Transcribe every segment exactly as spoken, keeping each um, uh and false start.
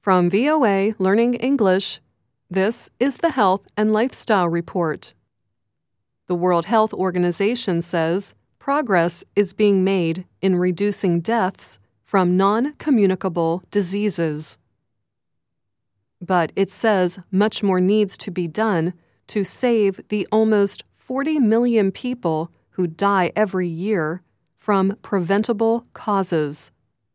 From V O A Learning English, this is the Health and Lifestyle Report. The World Health Organization says progress is being made in reducing deaths from non-communicable diseases. But it says much more needs to be done to save the almost forty million people who die every year from preventable causes.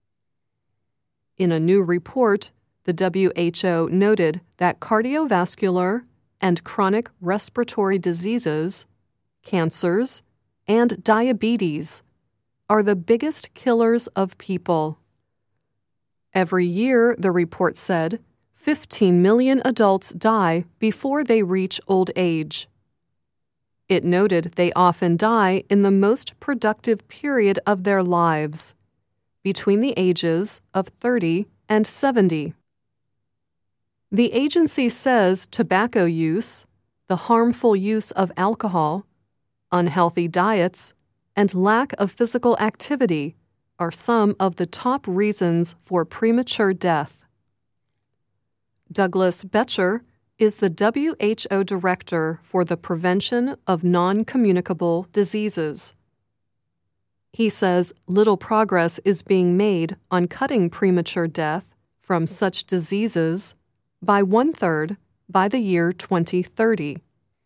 In a new report, the W H O noted that cardiovascular and chronic respiratory diseases, cancers, and diabetes are the biggest killers of people. Every year, the report said, fifteen million adults die before they reach old age. It noted they often die in the most productive period of their lives, between the ages of thirty and seventy. The agency says tobacco use, the harmful use of alcohol, unhealthy diets, and lack of physical activity are some of the top reasons for premature death. Douglas Betcher is the W H O Director for the Prevention of Non-Communicable Diseases. He says little progress is being made on cutting premature death from such diseases by one-third by the year twenty thirty.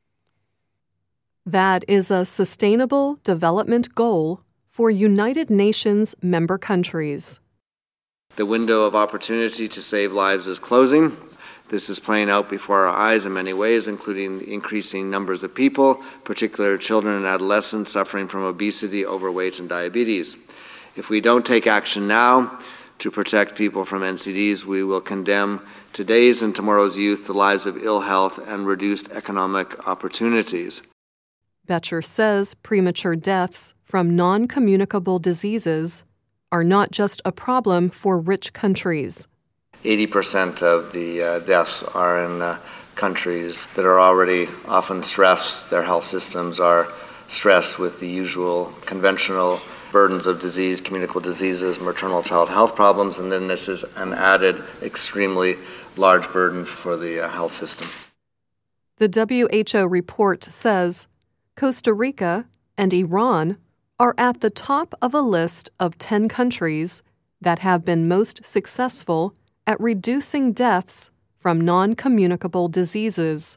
That is a sustainable development goal for United Nations member countries. The window of opportunity to save lives is closing. This is playing out before our eyes in many ways, including the increasing numbers of people, particularly children and adolescents, suffering from obesity, overweight, and diabetes. If we don't take action now to protect people from N C Ds, we will condemn today's and tomorrow's youth to lives of ill health and reduced economic opportunities. Betcher says premature deaths from non-communicable diseases are not just a problem for rich countries. eighty percent of the uh, deaths are in uh, countries that are already often stressed. Their health systems are stressed with the usual conventional burdens of disease, communicable diseases, maternal child health problems, and then this is an added extremely large burden for the uh, health system. The W H O report says Costa Rica and Iran are at the top of a list of ten countries that have been most successful at reducing deaths from non-communicable diseases.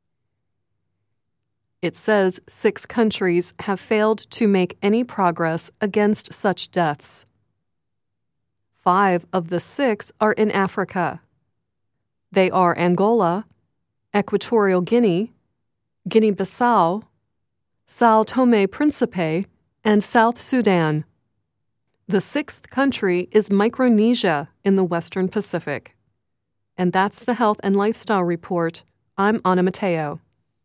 It says six countries have failed to make any progress against such deaths. Five of the six are in Africa. They are Angola, Equatorial Guinea, Guinea-Bissau, Sao Tome-Principe, and South Sudan. The sixth country is Micronesia in the Western Pacific. And that's the Health and Lifestyle Report. I'm Anna Mateo.